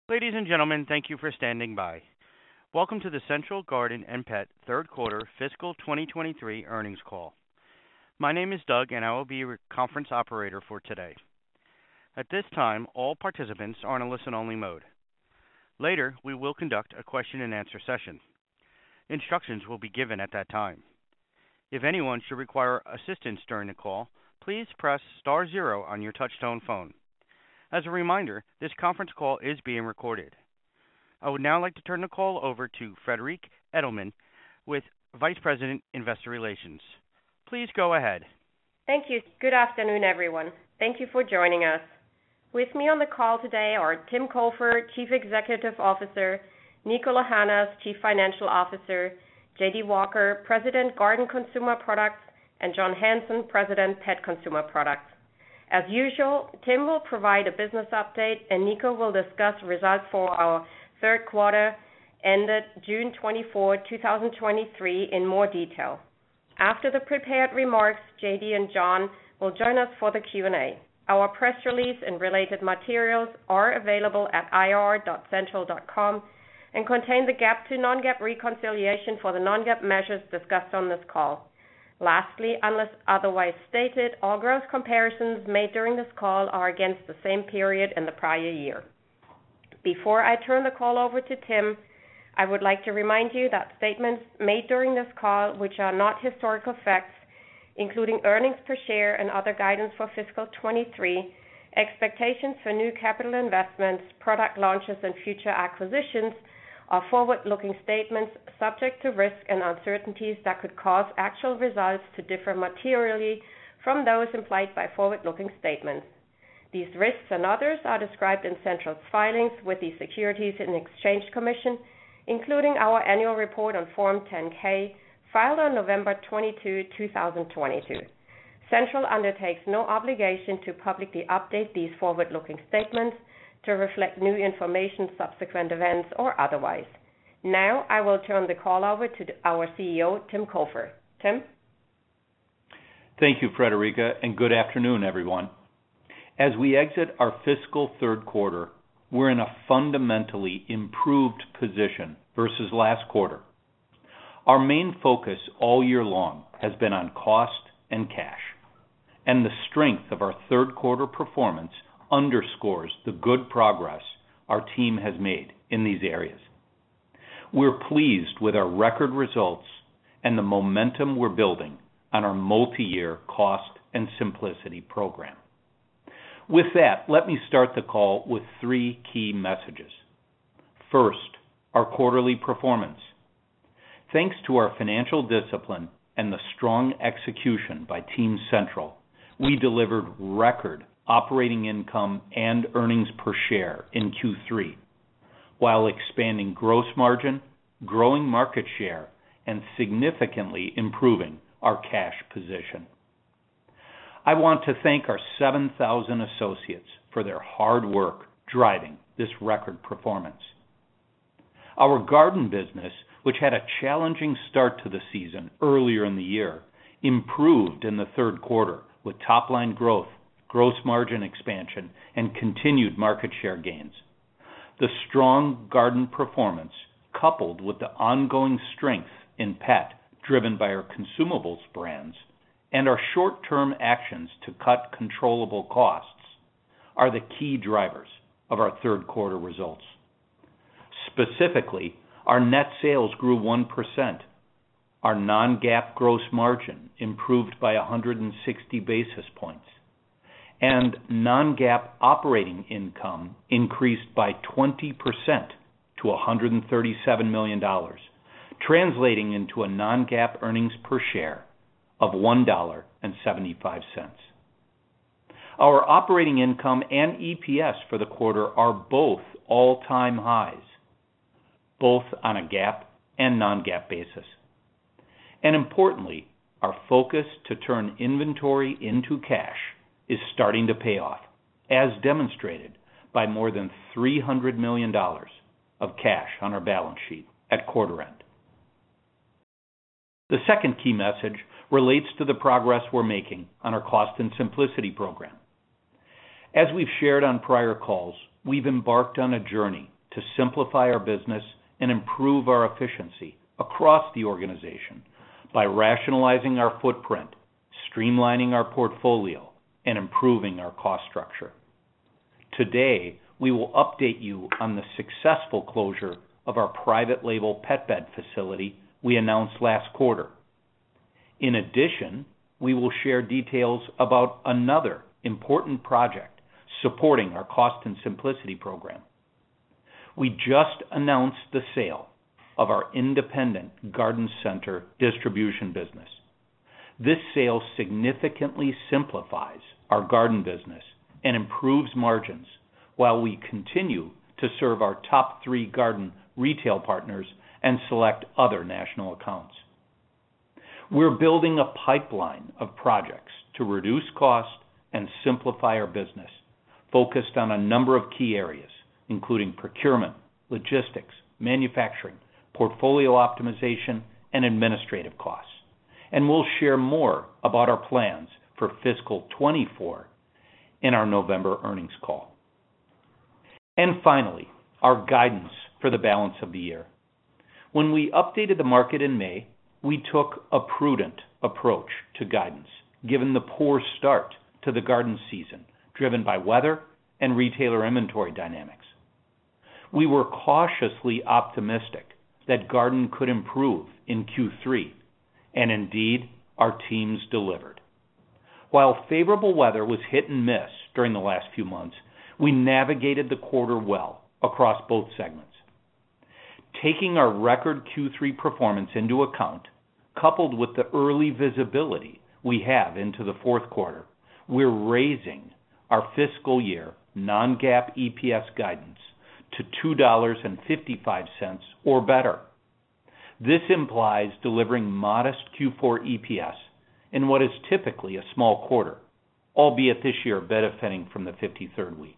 Ladies and gentlemen, thank you for standing by. Welcome to the Central Garden & Pet third quarter fiscal 2023 earnings call. My name is Doug, and I will be your conference operator for today. At this time, all participants are in a listen-only mode. Later, we will conduct a question-and-answer session. Instructions will be given at that time. If anyone should require assistance during the call, please press star zero on your touch-tone phone. As a reminder, this conference call is being recorded. I would now like to turn the call over to Friederike Edelmann with Vice President, Investor Relations. Please go ahead. Thank you. Good afternoon, everyone. Thank you for joining us. With me on the call today are Tim Cofer, Chief Executive Officer, Niko Lahanas, Chief Financial Officer, J.D. Walker, President, Garden Consumer Products, and John Hanson, President, Pet Consumer Products. As usual, Tim will provide a business update, and Niko will discuss results for our third quarter ended June 24, 2023 in more detail. After the prepared remarks, J.D. and John will join us for the Q&A. Our press release and related materials are available at ir.central.com and contain the GAAP to non-GAAP reconciliation for the non-GAAP measures discussed on this call. Lastly, unless otherwise stated, all growth comparisons made during this call are against the same period in the prior year. Before I turn the call over to Tim, I would like to remind you that statements made during this call, which are not historical facts, including earnings per share and other guidance for fiscal 23, expectations for new capital investments, product launches, and future acquisitions, are forward-looking statements subject to risks and uncertainties that could cause actual results to differ materially from those implied by forward-looking statements. These risks and others are described in Central's filings with the Securities and Exchange Commission, including our annual report on Form 10-K, filed on November 22, 2022. Central undertakes no obligation to publicly update these forward-looking statements to reflect new information, subsequent events, or otherwise. Now, I will turn the call over to our CEO, Tim Cofer. Tim? Thank you, Friederike, and good afternoon, everyone. As we exit our fiscal third quarter, we're in a fundamentally improved position versus last quarter. Our main focus all year long has been on cost and cash, and the strength of our third quarter performance underscores the good progress our team has made in these areas. We're pleased with our record results and the momentum we're building on our multi-year cost and simplicity program. With that, let me start the call with three key messages. First, our quarterly performance. Thanks to our financial discipline and the strong execution by Team Central, we delivered record operating income and earnings per share in Q3, while expanding gross margin, growing market share, and significantly improving our cash position. I want to thank our 7,000 associates for their hard work driving this record performance. Our garden business, which had a challenging start to the season earlier in the year, improved in the third quarter with top-line growth, gross margin expansion, and continued market share gains. The strong garden performance, coupled with the ongoing strength in pet, driven by our consumables brands, and our short-term actions to cut controllable costs, are the key drivers of our third quarter results. Specifically, our net sales grew 1%. Our non-GAAP gross margin improved by 160 basis points, and non-GAAP operating income increased by 20% to $137 million, translating into a non-GAAP earnings per share of $1.75. Our operating income and EPS for the quarter are both all-time highs, both on a GAAP and non-GAAP basis. And importantly, our focus to turn inventory into cash is starting to pay off, as demonstrated by more than $300 million of cash on our balance sheet at quarter end. The second key message relates to the progress we're making on our cost and simplicity program. As we've shared on prior calls, we've embarked on a journey to simplify our business and improve our efficiency across the organization by rationalizing our footprint, streamlining our portfolio, and improving our cost structure. Today, we will update you on the successful closure of our private label pet bed facility we announced last quarter. In addition, we will share details about another important project supporting our Cost and Simplicity program. We just announced the sale of our independent garden center distribution business. This sale significantly simplifies our garden business and improves margins while we continue to serve our top 3 garden retail partners and select other national accounts. We're building a pipeline of projects to reduce cost and simplify our business, focused on a number of key areas, including procurement, logistics, manufacturing, portfolio optimization, and administrative costs. And we'll share more about our plans for fiscal 24 in our November earnings call. And finally, our guidance for the balance of the year. When we updated the market in May, we took a prudent approach to guidance, given the poor start to the garden season, driven by weather and retailer inventory dynamics. We were cautiously optimistic that garden could improve in Q3, and indeed, our teams delivered. While favorable weather was hit and miss during the last few months, we navigated the quarter well across both segments. Taking our record Q3 performance into account, coupled with the early visibility we have into the fourth quarter, we're raising our fiscal year non-GAAP EPS guidance to $2.55 or better. This implies delivering modest Q4 EPS in what is typically a small quarter, albeit this year benefiting from the 53rd week.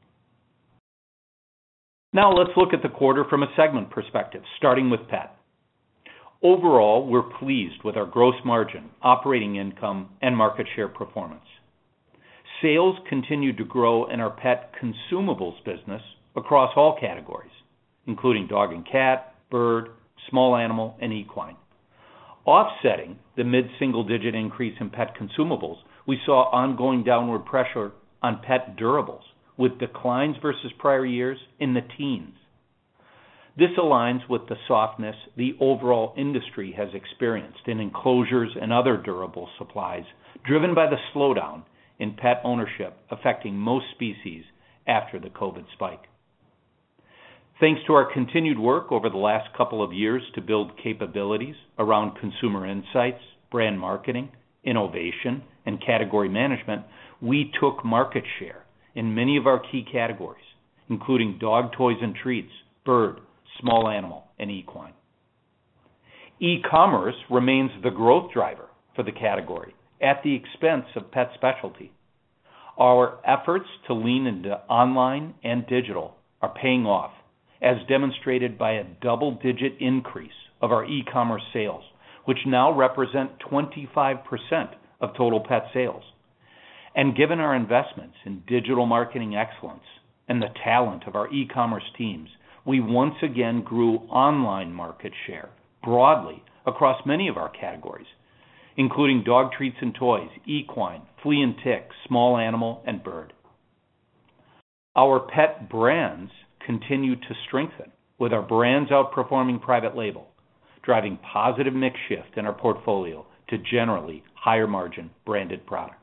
Now let's look at the quarter from a segment perspective, starting with pet. Overall, we're pleased with our gross margin, operating income, and market share performance. Sales continued to grow in our pet consumables business across all categories, including dog and cat, bird, small animal, and equine. Offsetting the mid-single-digit increase in pet consumables, we saw ongoing downward pressure on pet durables, with declines versus prior years in the teens. This aligns with the softness the overall industry has experienced in enclosures and other durable supplies, driven by the slowdown in pet ownership affecting most species after the COVID spike. Thanks to our continued work over the last couple of years to build capabilities around consumer insights, brand marketing, innovation, and category management, we took market share in many of our key categories, including dog toys and treats, bird, small animal, and equine. E-commerce remains the growth driver for the category at the expense of pet specialty. Our efforts to lean into online and digital are paying off, as demonstrated by a double-digit increase of our e-commerce sales, which now represent 25% of total pet sales. And given our investments in digital marketing excellence and the talent of our e-commerce teams, we once again grew online market share broadly across many of our categories, including dog treats and toys, equine, flea and tick, small animal, and bird. Our pet brands continue to strengthen, with our brands outperforming private label, driving positive mix shift in our portfolio to generally higher margin branded products.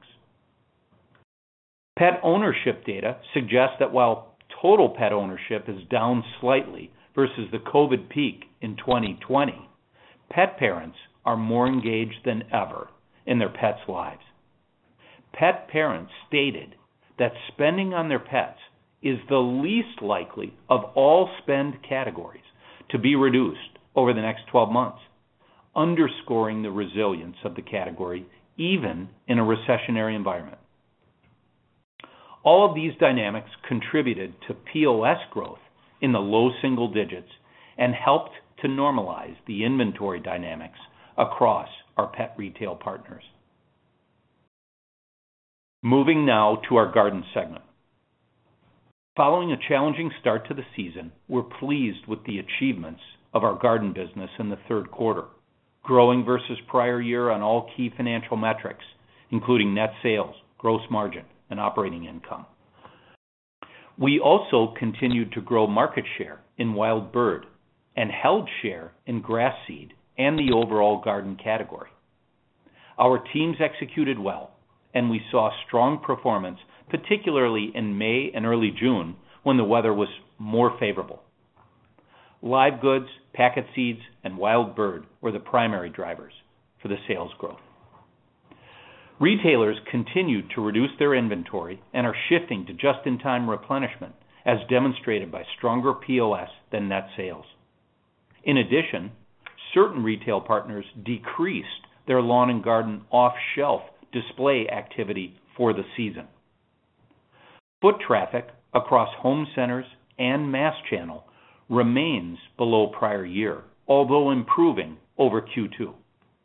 Pet ownership data suggests that while total pet ownership is down slightly versus the COVID peak in 2020, pet parents are more engaged than ever in their pets' lives. Pet parents stated that spending on their pets is the least likely of all spend categories to be reduced over the next 12 months, underscoring the resilience of the category even in a recessionary environment. All of these dynamics contributed to POS growth in the low single digits and helped to normalize the inventory dynamics across our pet retail partners. Moving now to our garden segment. Following a challenging start to the season, we're pleased with the achievements of our garden business in the third quarter, growing versus prior year on all key financial metrics, including net sales, gross margin, and operating income. We also continued to grow market share in wild bird and held share in grass seed and the overall garden category. Our teams executed well, and we saw strong performance, particularly in May and early June when the weather was more favorable. Live goods, packet seeds, and wild bird were the primary drivers for the sales growth. Retailers continued to reduce their inventory and are shifting to just-in-time replenishment, as demonstrated by stronger POS than net sales. In addition, certain retail partners decreased their lawn and garden off-shelf display activity for the season. Foot traffic across home centers and mass channel remains below prior year, although improving over Q2.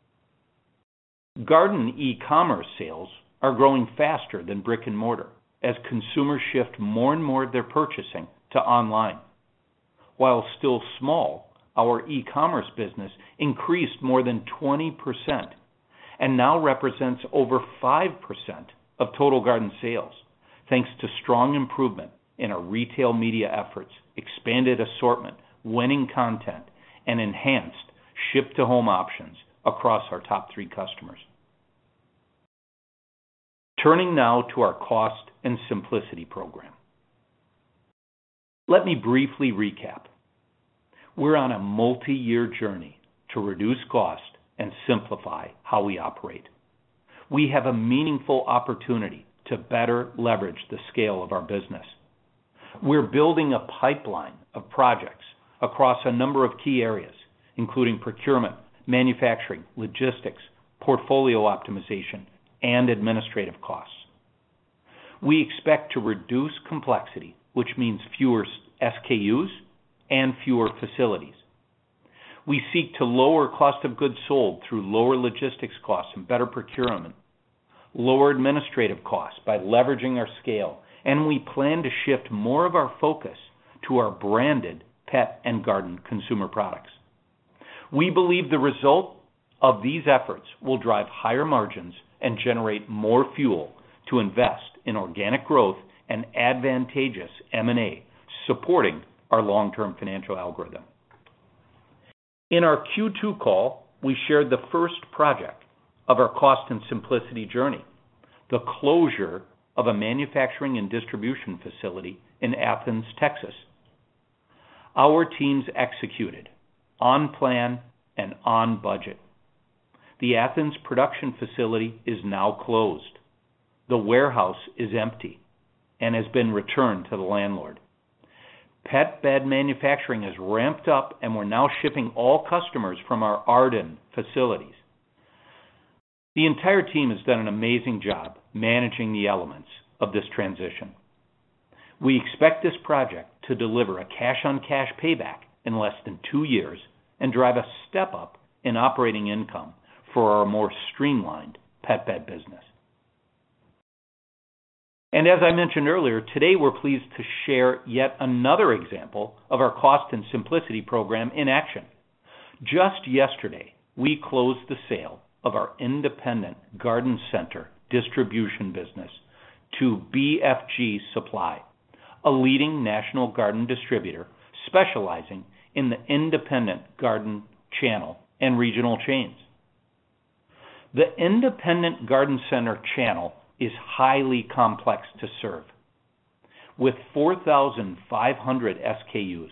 Garden e-commerce sales are growing faster than brick and mortar as consumers shift more and more of their purchasing to online. While still small, our e-commerce business increased more than 20% and now represents over 5% of total garden sales, thanks to strong improvement in our retail media efforts, expanded assortment, winning content, and enhanced ship-to-home options across our top 3 customers. Turning now to our Cost and Simplicity program. Let me briefly recap. We're on a multi-year journey to reduce cost and simplify how we operate. We have a meaningful opportunity to better leverage the scale of our business. We're building a pipeline of projects across a number of key areas, including procurement, manufacturing, logistics, portfolio optimization, and administrative costs. We expect to reduce complexity, which means fewer SKUs and fewer facilities. We seek to lower cost of goods sold through lower logistics costs and better procurement, lower administrative costs by leveraging our scale, and we plan to shift more of our focus to our branded pet and garden consumer products. We believe the result of these efforts will drive higher margins and generate more fuel to invest in organic growth and advantageous M&A, supporting our long-term financial algorithm. In our Q2 call, we shared the first project of our Cost and Simplicity journey, the closure of a manufacturing and distribution facility in Athens, Texas. Our teams executed on plan and on budget. The Athens production facility is now closed. The warehouse is empty and has been returned to the landlord. Pet bed manufacturing is ramped up, and we're now shipping all customers from our Arden facilities. The entire team has done an amazing job managing the elements of this transition. We expect this project to deliver a cash-on-cash payback in less than 2 years and drive a step up in operating income for our more streamlined pet bed business. And as I mentioned earlier, today we're pleased to share yet another example of our Cost and Simplicity program in action. Just yesterday, we closed the sale of our independent garden center distribution business to BFG Supply, a leading national garden distributor specializing in the independent garden channel and regional chains. The independent garden center channel is highly complex to serve. With 4,500 SKUs,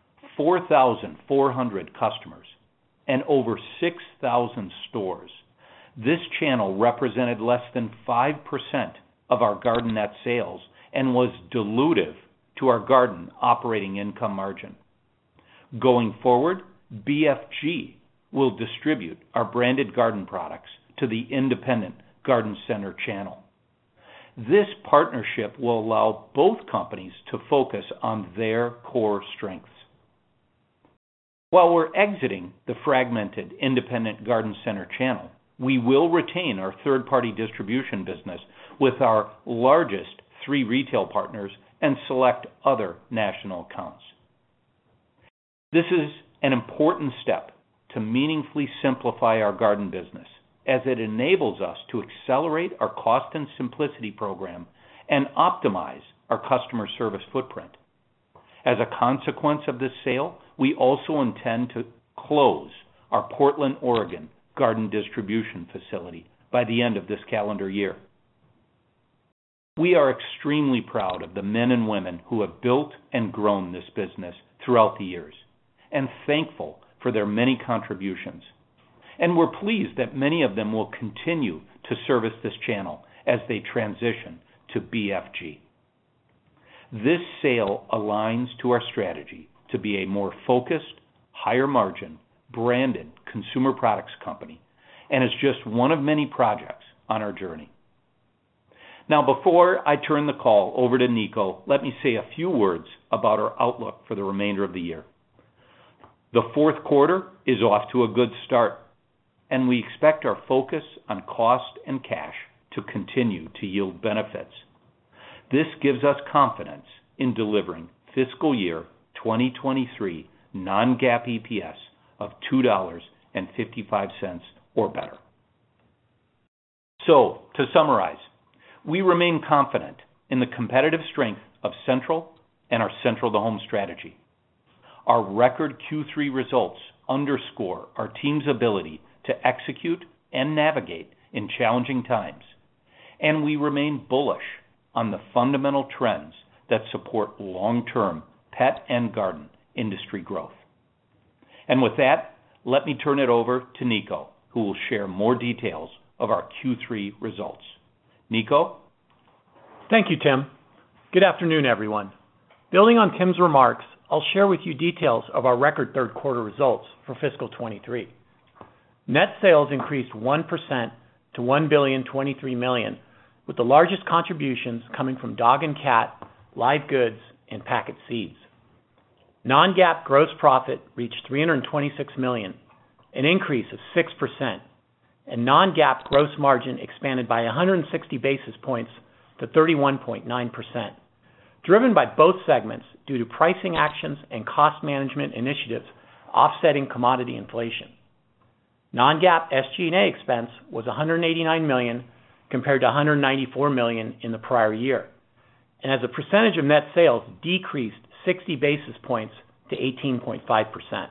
4,400 customers, and over 6,000 stores, this channel represented less than 5% of our garden net sales and was dilutive to our garden operating income margin. Going forward, BFG will distribute our branded garden products to the independent garden center channel. This partnership will allow both companies to focus on their core strengths. While we're exiting the fragmented independent garden center channel, we will retain our third-party distribution business with our largest 3 retail partners and select other national accounts. This is an important step to meaningfully simplify our garden business, as it enables us to accelerate our cost and simplicity program and optimize our customer service footprint. As a consequence of this sale, we also intend to close our Portland, Oregon garden distribution facility by the end of this calendar year. We are extremely proud of the men and women who have built and grown this business throughout the years, and thankful for their many contributions. And we're pleased that many of them will continue to service this channel as they transition to BFG. This sale aligns to our strategy to be a more focused, higher margin, branded consumer products company, and is just one of many projects on our journey. Now, before I turn the call over to Nico, let me say a few words about our outlook for the remainder of the year. The fourth quarter is off to a good start, and we expect our focus on cost and cash to continue to yield benefits. This gives us confidence in delivering fiscal year 2023 non-GAAP EPS of $2.55 or better. So, to summarize, we remain confident in the competitive strength of Central and our Central to Home strategy. Our record Q3 results underscore our team's ability to execute and navigate in challenging times, and we remain bullish on the fundamental trends that support long-term pet and garden industry growth. And with that, let me turn it over to Nico, who will share more details of our Q3 results. Nico? Thank you, Tim. Good afternoon, everyone. Building on Tim's remarks, I'll share with you details of our record third quarter results for fiscal 23. Net sales increased 1% to $1,023 million, with the largest contributions coming from dog and cat, live goods, and packet seeds. Non-GAAP gross profit reached $326 million, an increase of 6%, and non-GAAP gross margin expanded by 160 basis points to 31.9%, driven by both segments due to pricing actions and cost management initiatives offsetting commodity inflation. Non-GAAP SG&A expense was $189 million compared to $194 million in the prior year, and as a percentage of net sales decreased 60 basis points to 18.5%.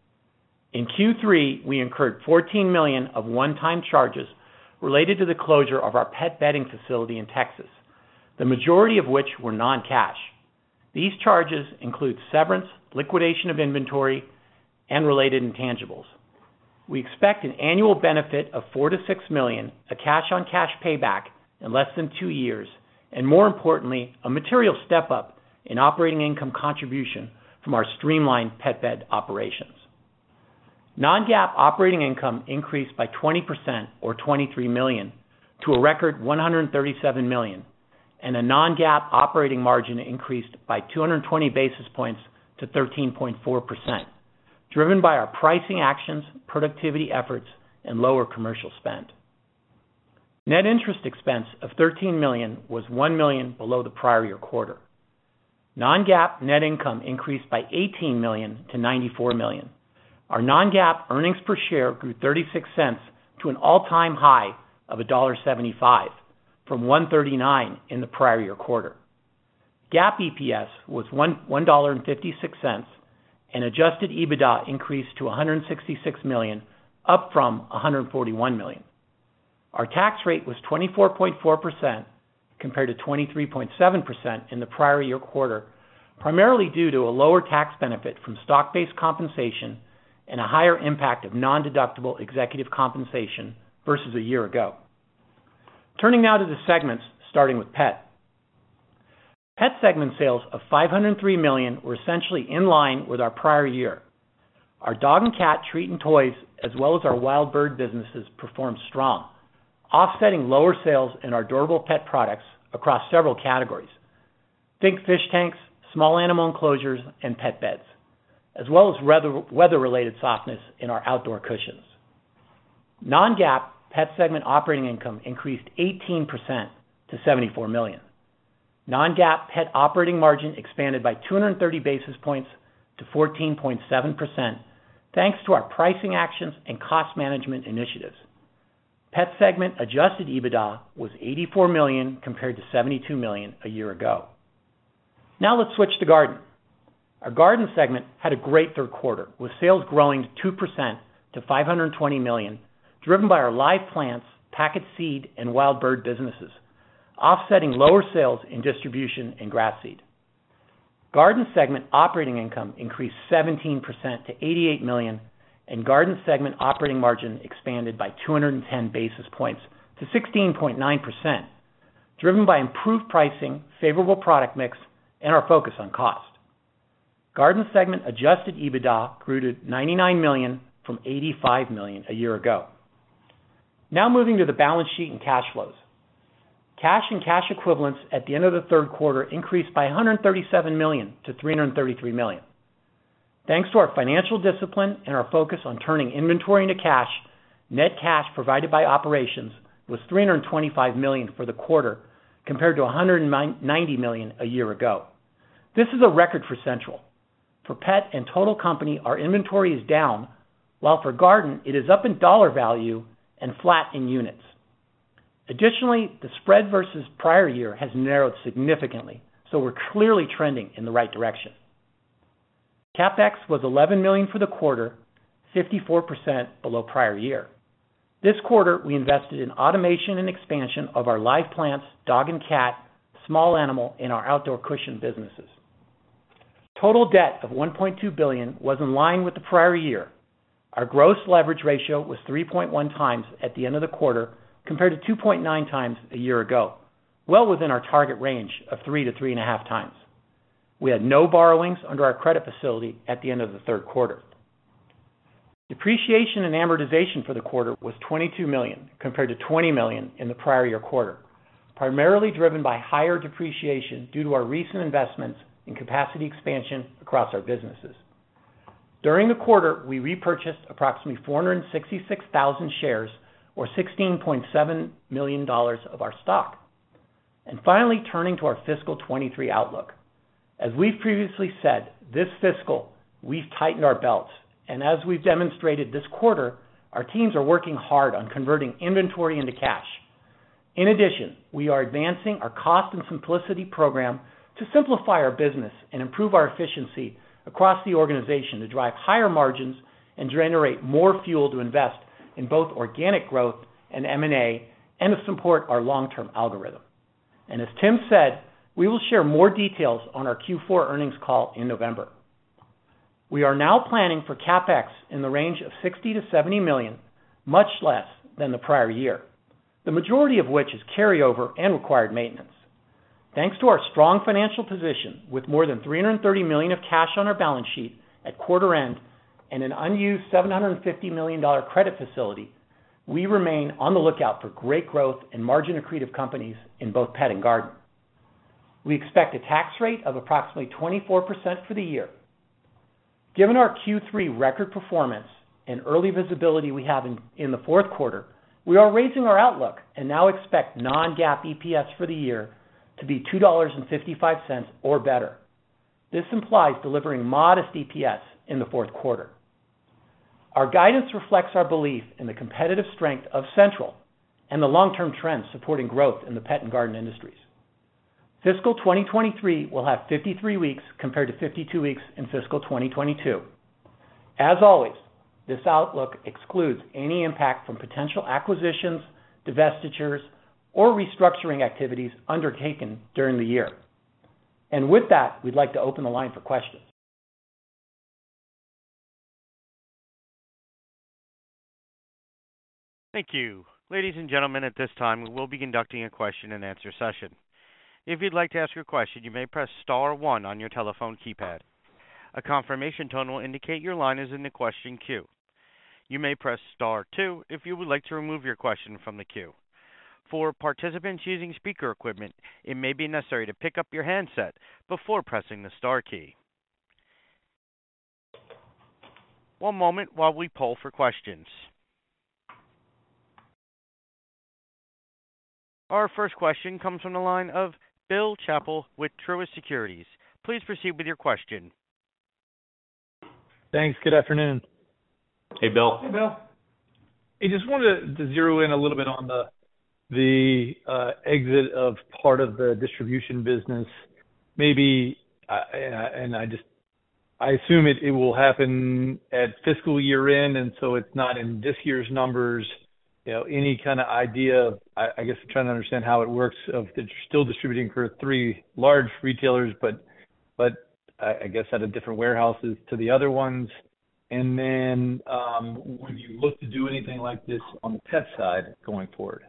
In Q3, we incurred $14 million of one-time charges related to the closure of our pet bedding facility in Texas, the majority of which were non-cash. These charges include severance, liquidation of inventory, and related intangibles. We expect an annual benefit of $4 to $6 million, a cash-on-cash payback in less than 2 years, and more importantly, a material step-up in operating income contribution from our streamlined pet bed operations. Non-GAAP operating income increased by 20% or $23 million to a record $137 million, and a non-GAAP operating margin increased by 220 basis points to 13.4%, driven by our pricing actions, productivity efforts, and lower commercial spend. Net interest expense of $13 million was $1 million below the prior year quarter. Non-GAAP net income increased by $18 million to $94 million. Our non-GAAP earnings per share grew 36 cents to an all-time high of $1.75 from $1.39 in the prior year quarter. GAAP EPS was $1.56, and adjusted EBITDA increased to $166 million, up from $141 million. Our tax rate was 24.4% compared to 23.7% in the prior year quarter, primarily due to a lower tax benefit from stock-based compensation and a higher impact of non-deductible executive compensation versus a year ago. Turning now to the segments, starting with Pet. Pet segment sales of $503 million were essentially in line with our prior year. Our dog and cat treat and toys, as well as our wild bird businesses, performed strong, offsetting lower sales in our durable pet products across several categories. Think fish tanks, small animal enclosures, and pet beds, as well as weather-related softness in our outdoor cushions. Non-GAAP pet segment operating income increased 18% to $74 million. Non-GAAP pet operating margin expanded by 230 basis points to 14.7%, thanks to our pricing actions and cost management initiatives. Pet segment adjusted EBITDA was $84 million compared to $72 million a year ago. Now let's switch to garden. Our garden segment had a great third quarter, with sales growing 2% to $520 million, driven by our live plants, packet seed, and wild bird businesses, offsetting lower sales in distribution and grass seed. Garden segment operating income increased 17% to $88 million, and garden segment operating margin expanded by 210 basis points to 16.9%, driven by improved pricing, favorable product mix, and our focus on cost. Garden segment adjusted EBITDA grew to $99 million from $85 million a year ago. Now moving to the balance sheet and cash flows. Cash and cash equivalents at the end of the third quarter increased by $137 million to $333 million. Thanks to our financial discipline and our focus on turning inventory into cash, net cash provided by operations was $325 million for the quarter compared to $190 million a year ago. This is a record for Central. For pet and total company, our inventory is down, while for garden, it is up in dollar value and flat in units. Additionally, the spread versus prior year has narrowed significantly, so we're clearly trending in the right direction. CapEx was $11 million for the quarter, 54% below prior year. This quarter, we invested in automation and expansion of our live plants, dog and cat, small animal, and our outdoor cushion businesses. Total debt of $1.2 billion was in line with the prior year. Our gross leverage ratio was 3.1 times at the end of the quarter compared to 2.9 times a year ago, well within our target range of 3 to 3.5 times. We had no borrowings under our credit facility at the end of the third quarter. Depreciation and amortization for the quarter was $22 million compared to $20 million in the prior year quarter, primarily driven by higher depreciation due to our recent investments in capacity expansion across our businesses. During the quarter, we repurchased approximately 466,000 shares, or $16.7 million of our stock. And finally, turning to our fiscal 23 outlook. As we've previously said, this fiscal, we've tightened our belts, and as we've demonstrated this quarter, our teams are working hard on converting inventory into cash. In addition, we are advancing our cost and simplicity program to simplify our business and improve our efficiency across the organization to drive higher margins and generate more fuel to invest in both organic growth and M&A and to support our long-term algorithm. And as Tim said, we will share more details on our Q4 earnings call in November. We are now planning for CapEx in the range of $60 to $70 million, much less than the prior year, the majority of which is carryover and required maintenance. Thanks to our strong financial position with more than $330 million of cash on our balance sheet at quarter end and an unused $750 million credit facility, we remain on the lookout for great growth and margin accretive companies in both pet and garden. We expect a tax rate of approximately 24% for the year. Given our Q3 record performance and early visibility we have in the fourth quarter, we are raising our outlook and now expect non-GAAP EPS for the year to be $2.55 or better. This implies delivering modest EPS in the fourth quarter. Our guidance reflects our belief in the competitive strength of Central and the long-term trends supporting growth in the pet and garden industries. Fiscal 2023 will have 53 weeks compared to 52 weeks in fiscal 2022. As always, this outlook excludes any impact from potential acquisitions, divestitures, or restructuring activities undertaken during the year. And with that, we'd like to open the line for questions. Thank you. Ladies and gentlemen, at this time, we will be conducting a question and answer session. If you'd like to ask your question, you may press star 1 on your telephone keypad. A confirmation tone will indicate your line is in the question queue. You may press star 2 if you would like to remove your question from the queue. For participants using speaker equipment, it may be necessary to pick up your handset before pressing the star key. One moment while we poll for questions. Our first question comes from the line of Bill Chappell with Truist Securities. Please proceed with your question. Thanks. Good afternoon. Hey, Bill. Hey, Bill. I just wanted to zero in a little bit on the exit of part of the distribution business. Maybe, and I assume it will happen at fiscal year end, and so it's not in this year's numbers. You know, any kind of idea of, I guess I'm trying to understand how it works of still distributing for 3 large retailers, but I guess out of different warehouses to the other ones. And then, would you look to do anything like this on the pet side going forward?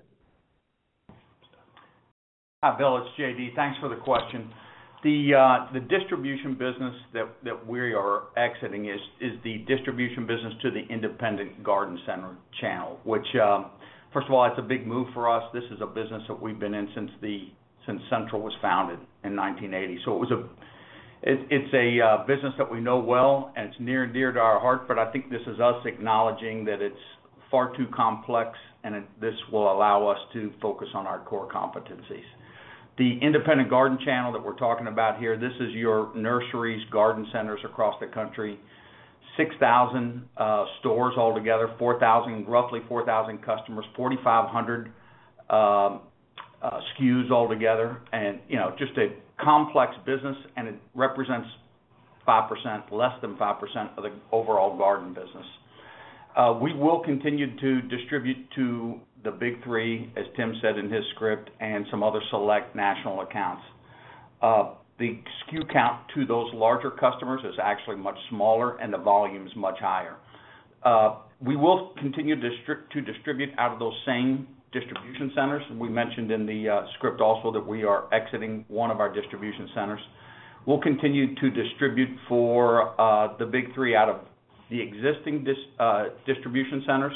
Hi, Bill. It's JD. Thanks for the question. The distribution business that we are exiting is the distribution business to the independent garden center channel, which, first of all, it's a big move for us. This is a business that we've been in since Central was founded in 1980. So it's a business that we know well, and it's near and dear to our heart, but I think this is us acknowledging that it's far too complex, and this will allow us to focus on our core competencies. The independent garden channel that we're talking about here, this is your nurseries, garden centers across the country, 6,000 stores altogether, roughly 4,000 customers, 4,500 SKUs altogether, and just a complex business, and it represents 5%, less than 5% of the overall garden business. We will continue to distribute to the big 3, as Tim said in his script, and some other select national accounts. The SKU count to those larger customers is actually much smaller, and the volume is much higher. We will continue to distribute out of those same distribution centers. We mentioned in the script also that we are exiting one of our distribution centers. We'll continue to distribute for the big 3 out of the existing distribution centers,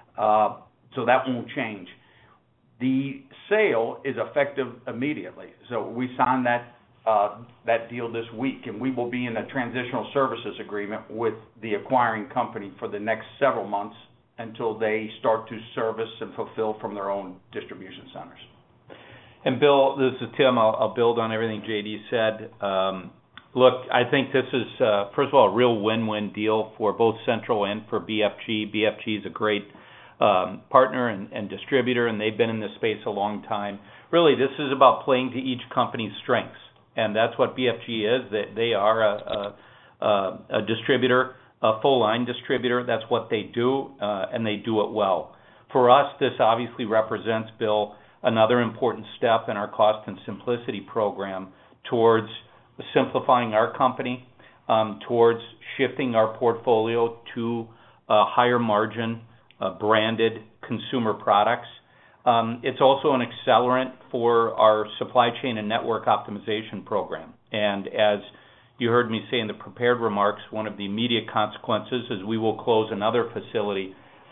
so that won't change. The sale is effective immediately. So we signed that deal this week, and we will be in a transitional services agreement with the acquiring company for the next several months until they start to service and fulfill from their own distribution centers. And Bill, this is Tim. I'll build on everything JD said. Look, I think this is, first of all, a real win-win deal for both Central and for BFG. BFG is a great partner and distributor, and they've been in this space a long time. Really, this is about playing to each company's strengths, and that's what BFG is. They are a distributor, a full-line distributor. That's what they do, and they do it well. For us, this obviously represents, Bill, another important step in our cost and simplicity program towards simplifying our company, towards shifting our portfolio to higher margin branded consumer products. It's also an accelerant for our supply chain and network optimization program. And as you heard me say in the prepared remarks, one of the immediate consequences is we will close another facility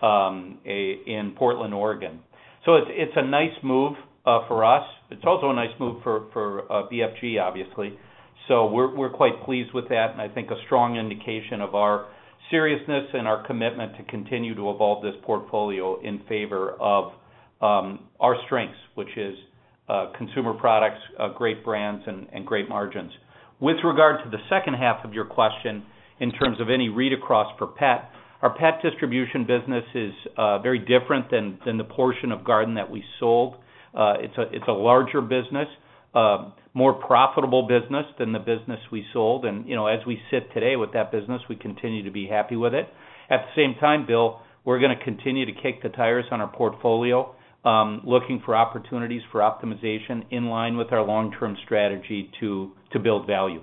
in Portland, Oregon. So it's a nice move for us. It's also a nice move for BFG, obviously. So we're quite pleased with that, and I think a strong indication of our seriousness and our commitment to continue to evolve this portfolio in favor of our strengths, which is consumer products, great brands, and great margins. With regard to the second half of your question, in terms of any read across for pet, our pet distribution business is very different than the portion of garden that we sold. It's a larger business, more profitable business than the business we sold. And, as we sit today with that business, we continue to be happy with it. At the same time, Bill, we're going to continue to kick the tires on our portfolio, looking for opportunities for optimization in line with our long-term strategy to build value.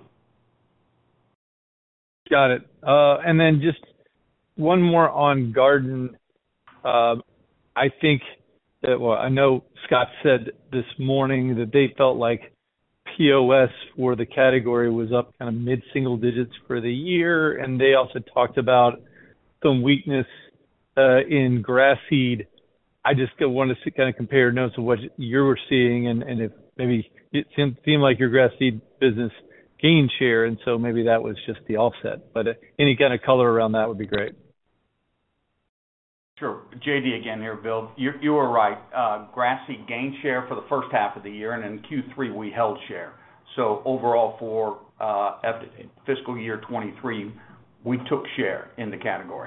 Got it. And then just one more on garden. I think that, I know Scott said this morning that they felt like POS for the category was up kind of mid-single digits for the year, and they also talked about some weakness in grass seed. I just wanted to kind of compare notes of what you were seeing, and if maybe it seemed like your grass seed business gained share, and so maybe that was just the offset. But any kind of color around that would be great. Sure. JD again here, Bill. You were right. Grassy gained share for the first half of the year, and in Q3 we held share. So overall for fiscal year 23, we took share in the category.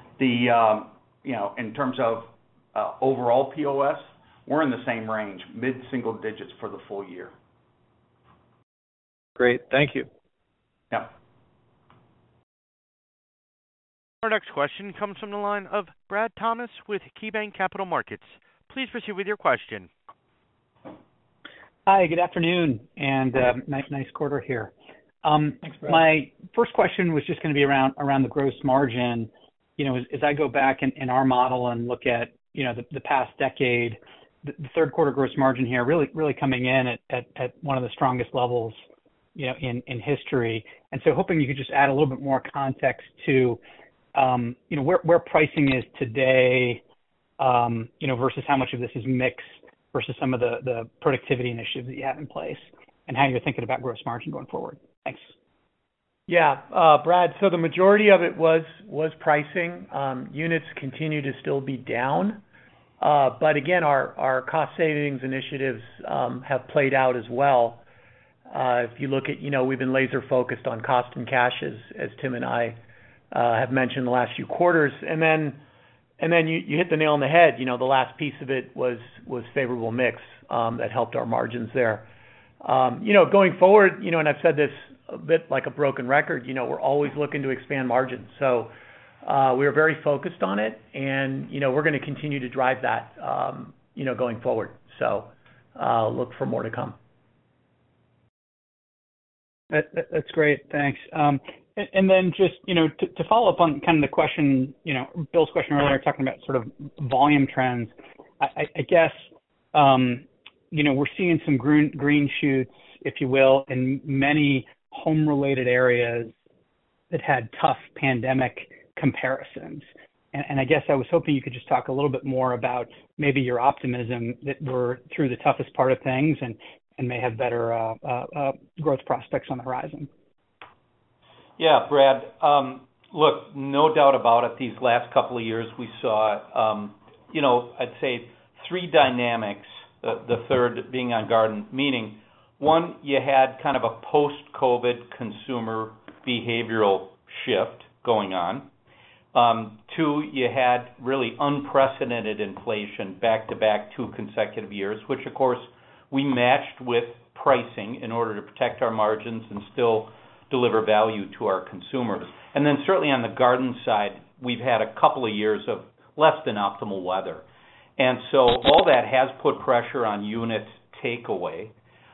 In terms of overall POS, we're in the same range, mid-single digits for the full year. Great. Thank you. Yeah. Our next question comes from the line of Brad Thomas with KeyBanc Capital Markets. Please proceed with your question. Hi, good afternoon, and nice quarter here. Thanks, Brad. My first question was just going to be around the gross margin. You know, as I go back in our model and look at, you know, the past decade, the third quarter gross margin here really coming in at one of the strongest levels, you know, in history. And so hoping you could just add a little bit more context to, you know, where pricing is today, you know, versus how much of this is mix versus some of the productivity initiatives that you have in place, and how you're thinking about gross margin going forward. Thanks. Yeah, Brad, so the majority of it was pricing. Units continue to still be down. But again, our cost savings initiatives have played out as well. If you look at, you know, we've been laser focused on cost and cash, as Tim and I have mentioned the last few quarters. And then you hit the nail on the head. You know, the last piece of it was favorable mix that helped our margins there. You know, going forward, you know, and I've said this a bit like a broken record, you know, we're always looking to expand margins. So we are very focused on it, and, you know, we're going to continue to drive that, you know, going forward. So look for more to come. That's great. Thanks. And then just, you know, to follow up on kind of the question, you know, Bill's question earlier, talking about sort of volume trends, I guess, you know, we're seeing some green shoots, if you will, in many home-related areas that had tough pandemic comparisons. And I guess I was hoping you could just talk a little bit more about maybe your optimism that we're through the toughest part of things and may have better growth prospects on the horizon. Yeah, Brad. Look, no doubt about it, these last couple of years we saw, you know, I'd say three dynamics, the third being on garden, meaning one, you had kind of a post-COVID consumer behavioral shift going on. Two, you had really unprecedented inflation back-to-back 2 consecutive years, which of course we matched with pricing in order to protect our margins and still deliver value to our consumers. And then certainly on the garden side, we've had a couple of years of less than optimal weather. And so all that has put pressure on unit takeaway.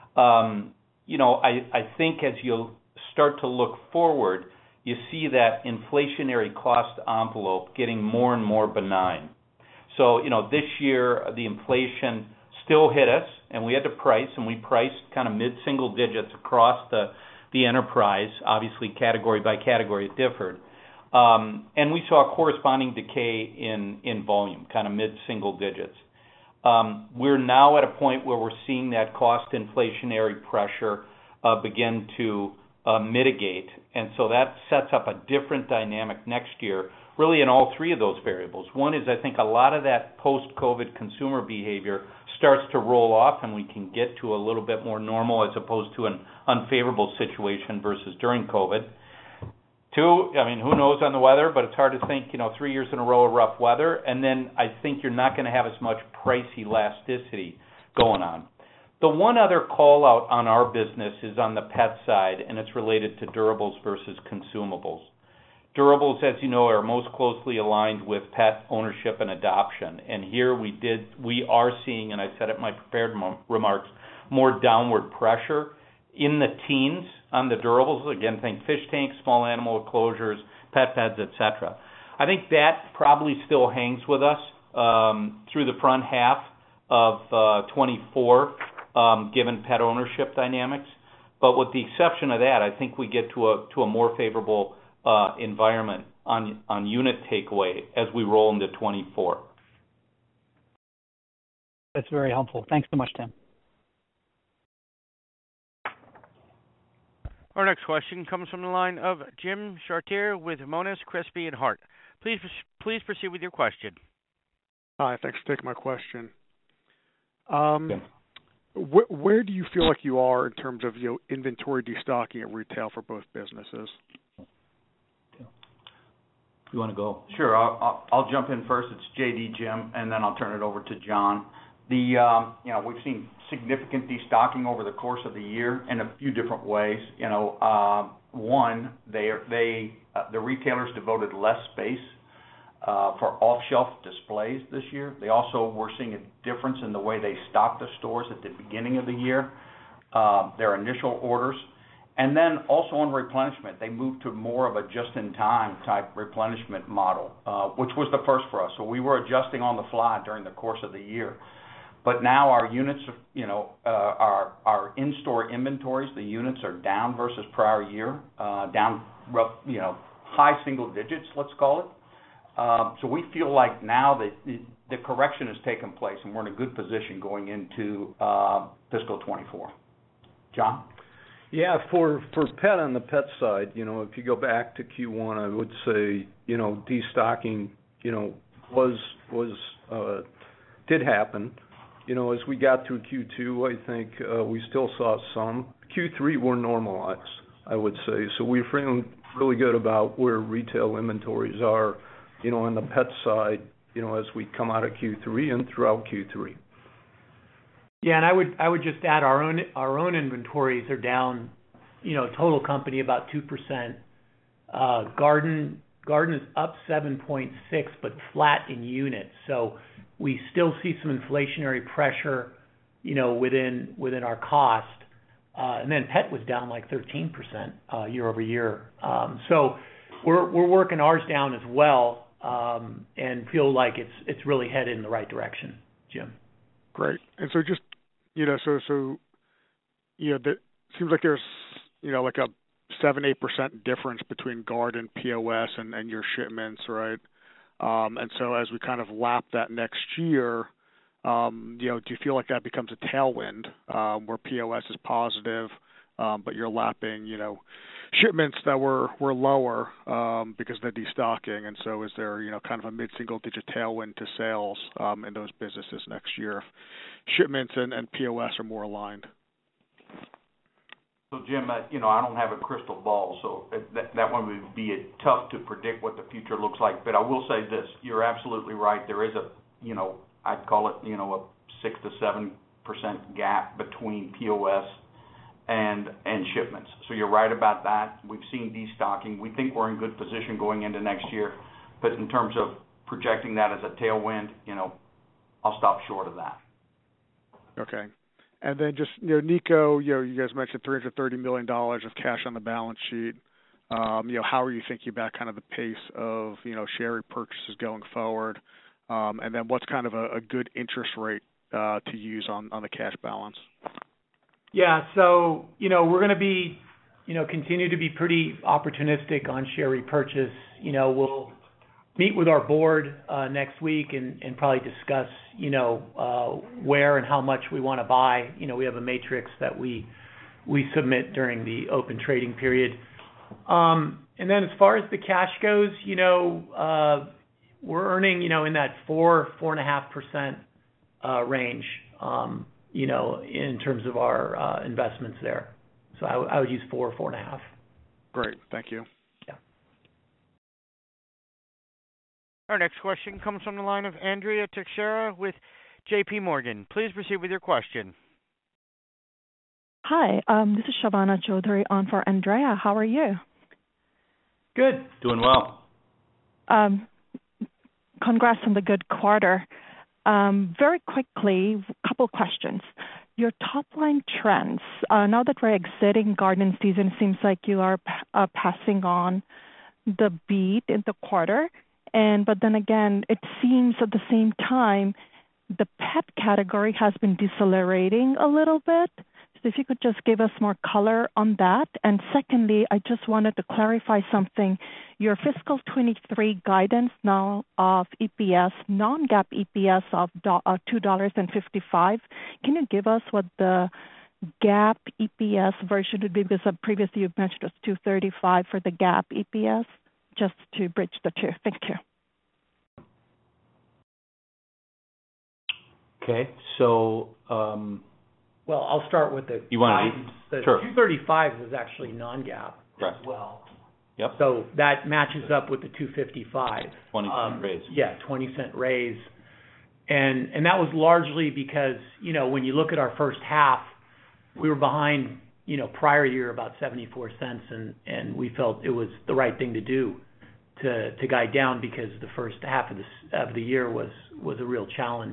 You know, I think as you start to look forward, you see that inflationary cost envelope getting more and more benign. So, you know, this year the inflation still hit us, and we had to price, and we priced kind of mid-single digits across the enterprise. Obviously, category by category it differed. And we saw a corresponding decay in volume, kind of mid-single digits. We're now at a point where we're seeing that cost inflationary pressure begin to mitigate, and so that sets up a different dynamic next year, really in all three of those variables. One is, I think, a lot of that post-COVID consumer behavior starts to roll off, and we can get to a little bit more normal as opposed to an unfavorable situation versus during COVID. Two, I mean, who knows on the weather, but it's hard to think, you know, 3 years in a row of rough weather. And then I think you're not going to have as much price elasticity going on. The one other call out on our business is on the pet side, and it's related to durables versus consumables. Durables, as you know, are most closely aligned with pet ownership and adoption. And here we are seeing, and I said it in my prepared remarks, more downward pressure in the teens on the durables. Again, think fish tanks, small animal enclosures, pet beds, etc. I think that probably still hangs with us through the front half of 24, given pet ownership dynamics. But with the exception of that, I think we get to a more favorable environment on unit takeaway as we roll into 24. That's very helpful. Thanks so much, Tim. Our next question comes from the line of Jim Chartier with Monness, Crespi, and Hart. Please proceed with your question. Hi, thanks for taking my question. Yeah. Where do you feel like you are in terms of inventory destocking at retail for both businesses? You want to go? Sure. I'll jump in first. It's JD, Jim, and then I'll turn it over to John. We've seen significant destocking over the course of the year in a few different ways. One, the retailers devoted less space for off-shelf displays this year. They also were seeing a difference in the way they stocked the stores at the beginning of the year, their initial orders. And then also on replenishment, they moved to more of a just-in-time type replenishment model, which was the first for us. So we were adjusting on the fly during the course of the year. But now our units, our in-store inventories, the units are down versus prior year, down high single digits, let's call it. So we feel like now that the correction has taken place and we're in a good position going into fiscal 24. John? Yeah, for pet on the pet side, if you go back to Q1, I would say, destocking, did happen. As we got through Q2, I think we still saw some. Q3 were normalized, I would say. So we're feeling really good about where retail inventories are, on the pet side, as we come out of Q3 and throughout Q3. Yeah, and I would just add our own inventories are down, total company about 2%. Garden is up 7.6, but flat in units. So we still see some inflationary pressure, within our cost. And then pet was down like 13% year over year. So we're working ours down as well, and feel like it's really headed in the right direction, Jim. Great. And so just, that seems like there's, like a 7-8% difference between garden POS and your shipments, right? And so as we kind of lap that next year, do you feel like that becomes a tailwind, where POS is positive, but you're lapping, shipments that were lower, because of the destocking? And so is there, kind of a mid-single digit tailwind to sales, in those businesses next year if shipments and POS are more aligned? So, Jim, I don't have a crystal ball, so that one would be tough to predict what the future looks like. But I will say this: you're absolutely right. There is I'd call it, a 6 to 7% gap between POS and shipments. So you're right about that. We've seen destocking. We think we're in good position going into next year. But in terms of projecting that as a tailwind, I'll stop short of that. Okay. And then just, Nico, you guys mentioned $330 million of cash on the balance sheet. How are you thinking about kind of the pace of, share repurchases going forward? And then what's kind of a good interest rate to use on the cash balance? Yeah, so, we're going to be, continue to be pretty opportunistic on share repurchase. We'll meet with our board next week and probably discuss, where and how much we want to buy. We have a matrix that we submit during the open trading period. And then as far as the cash goes, we're earning, in that 4.5% range, in terms of our investments there. So I would use 4.5. Great, thank you. Our next question comes from the line of Andrea Teixeira with J.P. Morgan. Please proceed with your question. Hi, this is Shavana Chaudhary on for Andrea. How are you? Good. Doing well. Congrats on the good quarter. Very quickly, a couple questions. Your top-line trends, now that we're exiting garden season, seems like you are passing on the beat in the quarter. But then again, it seems at the same time, the pet category has been decelerating a little bit. So if you could just give us more color on that. And secondly, I just wanted to clarify something. Your fiscal 23 guidance now of EPS, non-GAAP EPS of $2.55. Can you give us what the GAAP EPS version would be? Because previously you mentioned it was $2.35 for the GAAP EPS. Just to bridge the two. Thank you. Okay. So, well, I'll start with the you want guidance. to The sure. 235 was actually non-GAAP right. as well. Yep. So that matches up with the 255. 20-cent raise. Yeah, 20-cent raise. And that was largely because, when you look at our first half, we were behind, prior year about 74 cents, and we felt it was the right thing to do to guide down because the first half of the year was a real challenge.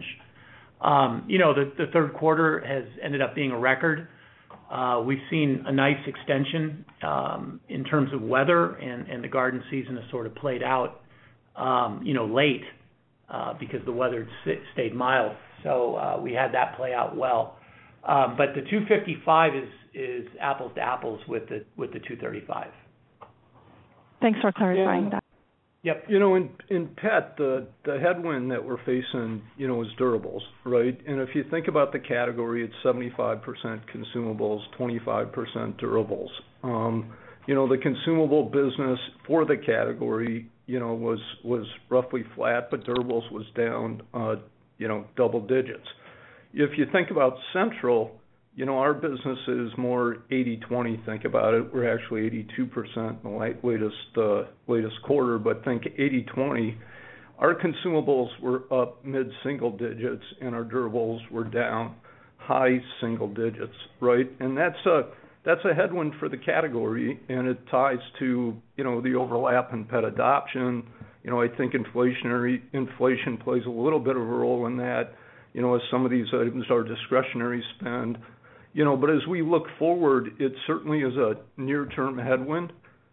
The third quarter has ended up being a record. We've seen a nice extension in terms of weather, and the garden season has sort of played out, late because the weather stayed mild. So we had that play out well. But the 255 is apples to apples with the 235. Thanks for clarifying that. Yep. In pet, the headwind that we're facing, is durables, right? And if you think about the category, it's 75% consumables, 25% durables. The consumable business for the category, was roughly flat, but durables was down, double digits. If you think about Central, our business is more 80-20. Think about it. We're actually 82% in the latest quarter, but think 80-20. Our consumables were up mid-single digits, and our durables were down high single digits, right? And that's a headwind for the category, and it ties to the overlap in pet adoption. I think inflation plays a little bit of a role in that. As some of these items are discretionary spend. But as we look forward, it certainly is a near-term headwind,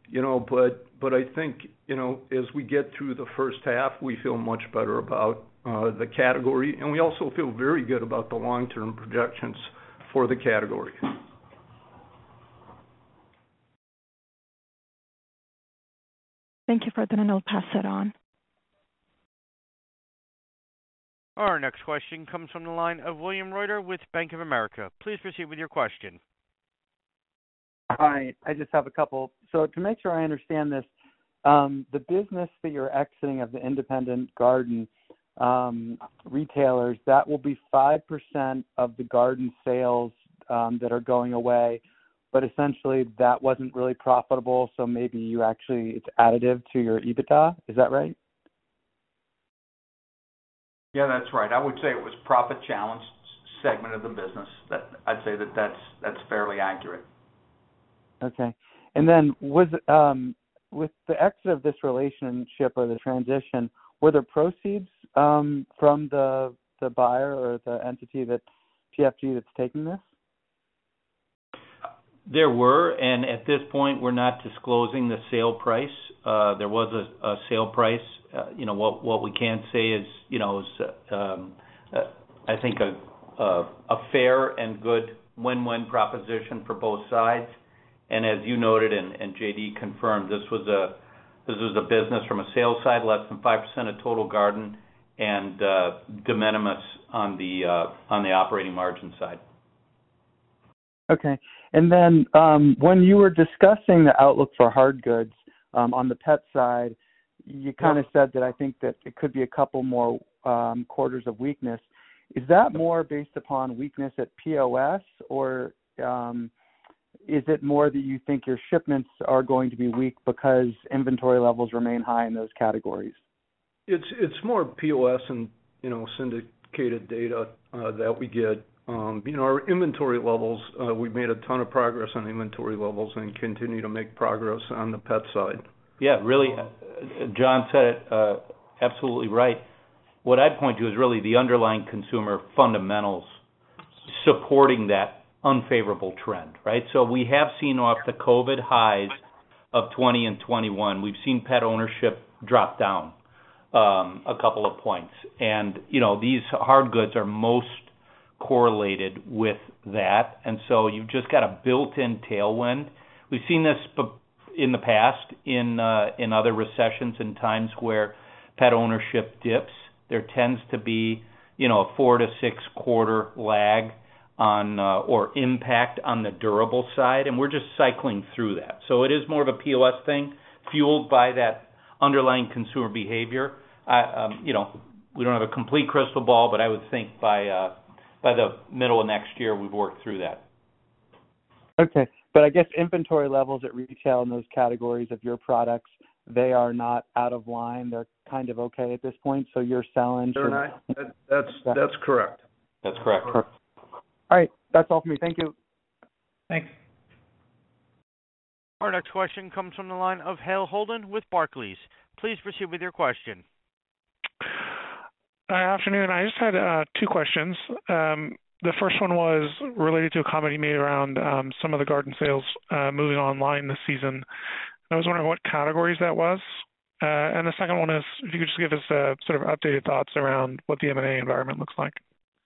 but I think, as we get through the first half, we feel much better about the category, and we also feel very good about the long-term projections for the category. Thank you for that, and I'll pass it on. Our next question comes from the line of William Reuter with Bank of America. Please proceed with your question. Hi, I just have a couple. So to make sure I understand this, the business that you're exiting of the independent garden retailers, that will be 5% of the garden sales that are going away, but essentially that wasn't really profitable, so maybe it's additive to your EBITDA. Is that right? Yeah, that's right. I would say it was profit challenged segment of the business. I'd say that's fairly accurate. Okay. And then with the exit of this relationship or the transition, were there proceeds from the buyer or the entity that PFG that's taking this? There were, and at this point, we're not disclosing the sale price. There was a sale price. What we can say is, I think a fair and good win-win proposition for both sides. And as you noted, and JD confirmed, this was a business from a sales side, less than 5% of total garden, and de minimis on the operating margin side. Okay. And then when you were discussing the outlook for hard goods on the pet side, you kind of said that I think that it could be a couple more quarters of weakness. Is that more based upon weakness at POS, or is it more that you think your shipments are going to be weak because inventory levels remain high in those categories? It's more POS and syndicated data that we get. Our inventory levels, we've made a ton of progress on inventory levels and continue to make progress on the pet side. Yeah, really, John said it absolutely right. What I'd point to is really the underlying consumer fundamentals supporting that unfavorable trend, right? So we have seen off the COVID highs of 20 and 21, we've seen pet ownership drop down a couple of points. And, these hard goods are most correlated with that. And so you've just got a built-in tailwind. We've seen this in the past in other recessions and times where pet ownership dips. There tends to be, a 4 to 6 quarter lag on or impact on the durable side, and we're just cycling through that. So it is more of a POS thing, fueled by that underlying consumer behavior. we don't have a complete crystal ball, but I would think by the middle of next year, we've worked through that. Okay. But I guess inventory levels at retail in those categories of your products, they are not out of line. They're kind of okay at this point, so you're selling. They're not. That's correct. That's correct. All right. That's all for me. Thank you. Thanks. Our next question comes from the line of Hale Holden with Barclays. Please proceed with your question. Afternoon. I just had two questions. The first one was related to a comment you made around some of the garden sales moving online this season. I was wondering what categories that was. And the second one is if you could just give us sort of updated thoughts around what the M&A environment looks like.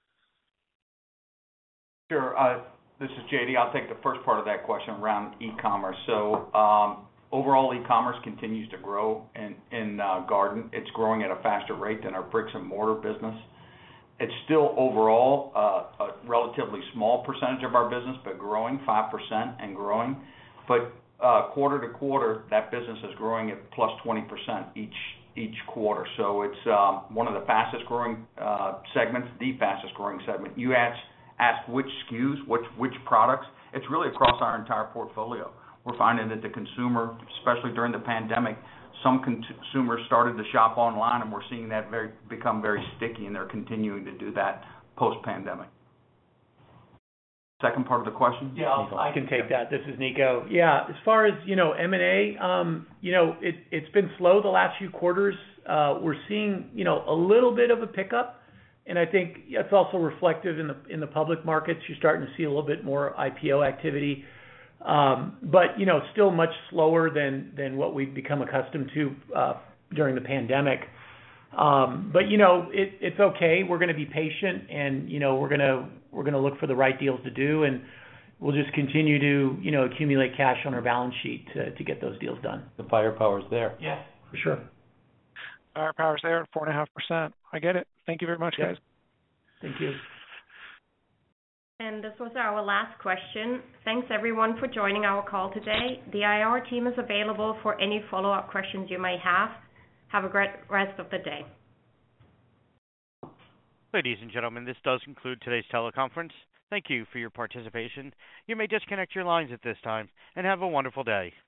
Sure. This is JD. I'll take the first part of that question around e-commerce. So overall, e-commerce continues to grow in garden. It's growing at a faster rate than our bricks and mortar business. It's still overall a relatively small percentage of our business, but growing 5% and growing. But quarter to quarter, that business is growing at plus 20% each quarter. So it's one of the fastest growing segments, the fastest growing segment. You ask which SKUs, which products. It's really across our entire portfolio. We're finding that the consumer, especially during the pandemic, some consumers started to shop online, and we're seeing that become very sticky, and they're continuing to do that post-pandemic. Second part of the question? Yeah, I can take that. This is Nico. Yeah, as far as, M&A, it's been slow the last few quarters. We're seeing, a little bit of a pickup. And I think it's also reflective in the public markets. You're starting to see a little bit more IPO activity, but still much slower than what we've become accustomed to during the pandemic. But it's okay. We're going to be patient, and we're going to look for the right deals to do, and we'll just continue to accumulate cash on our balance sheet to get those deals done. The firepower's there. Yeah, for sure. Firepower's there at 4.5%. I get it. Thank you very much, guys. Thank you. And this was our last question. Thanks, everyone, for joining our call today. The IR team is available for any follow-up questions you may have. Have a great rest of the day. Ladies and gentlemen, this does conclude today's teleconference. Thank you for your participation. You may disconnect your lines at this time, and have a wonderful day.